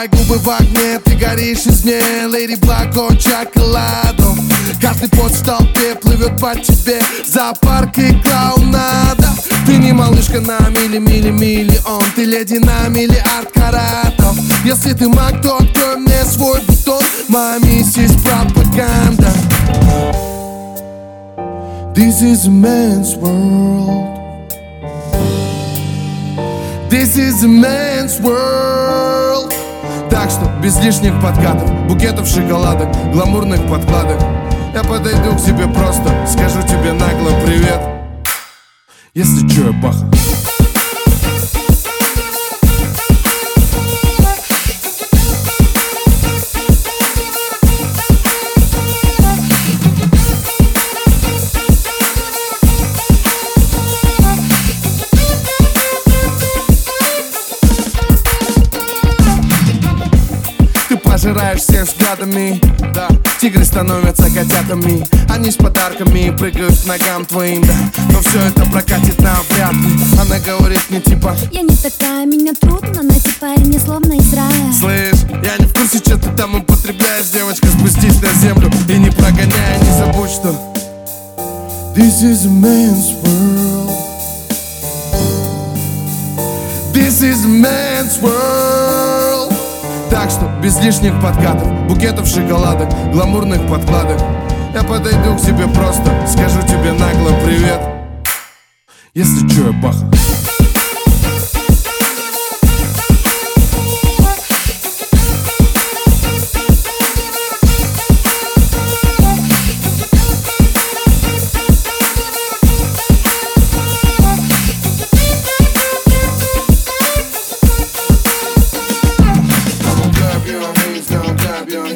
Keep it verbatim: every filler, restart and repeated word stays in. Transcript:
Твои губы в огне, ты горишь из мне, Lady Black on Chocolate. Каждый пост в толпе плывет по тебе, зоопарк и клоунада. Ты не малышка на мили-мили-миллион, ты леди на миллиард каратов. Если ты маг, то открой мне свой бутон, моя миссис пропаганда. This is a man's world. This is a man's world. Так что без лишних подкатов, букетов шоколадок, гламурных подкладок. Я подойду к тебе просто, скажу тебе нагло привет. Если чё, я баха. Пожираешь всех взглядами, да. Тигры становятся котятами, они с подарками прыгают к ногам твоим, да. Но все это прокатит навряд ли. Она говорит мне типа: я не такая, меня трудно найти, парень, не словно из рая. Слышь, я не в курсе, что ты там употребляешь, девочка, спустись на землю и не прогоняй, не забудь, что This is a man's world. This is a man's world. Так что без лишних подкатов, букетов шоколадок, гламурных подкладок. Я подойду к тебе просто, скажу тебе нагло привет. Если чё, я баха. Don't grab your